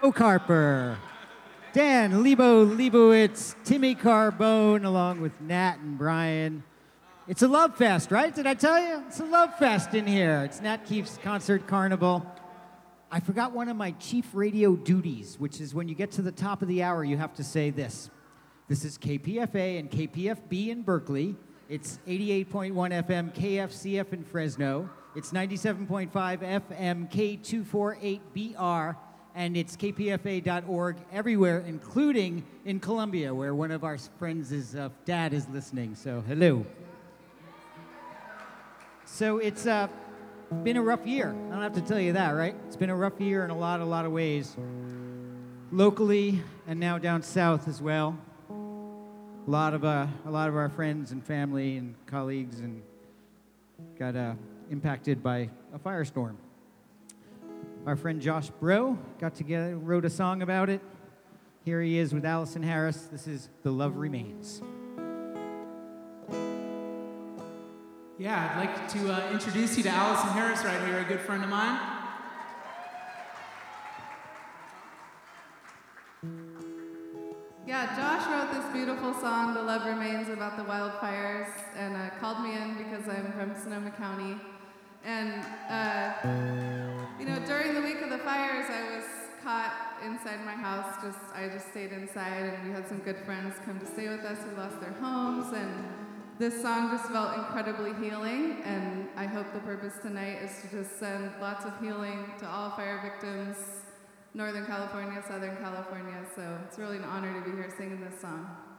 Carper, Dan Leibowitz, Timmy Carbone, along with Nat and Brian. It's a love fest, right? Did I tell you? It's a love fest in here. It's Nat Keefe's Concert Carnival. I forgot one of my chief radio duties, which is when you get to the top of the hour, you have to say this. This is KPFA and KPFB in Berkeley. It's 88.1 FM KFCF in Fresno. It's 97.5 FM K248BR. And it's kpfa.org everywhere, including in Colombia, where one of our friends' dad is listening. So, hello. So it's been a rough year. I don't have to tell you that, right? It's been a rough year in a lot of ways. Locally and now down south as well. A lot of our friends and family and colleagues and got impacted by a firestorm. Our friend Josh Bro got together, wrote a song about it. Here he is with Allison Harris. This is The Love Remains. Yeah, I'd like to introduce you to Allison Harris right here, a good friend of mine. Yeah, Josh wrote this beautiful song, The Love Remains, about the wildfires, and called me in because I'm from Sonoma County. And, during the week of the fires, I was caught inside my house. I just stayed inside, and we had some good friends come to stay with us who lost their homes, and this song just felt incredibly healing, and I hope the purpose tonight is to just send lots of healing to all fire victims, Northern California, Southern California, so it's really an honor to be here singing this song.